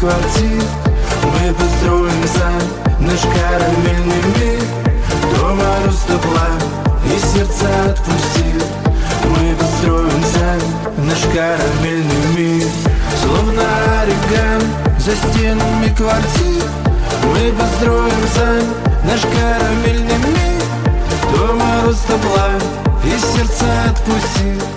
квартир. Мы построим за наш карамельный мир. То мороз, то пламя и сердца отпустил. Мы построим за наш карамельный мир. Словно оригами за стенами квартир. Мы построим за наш карамельный мир. То мороз, то пламя и сердца отпустил.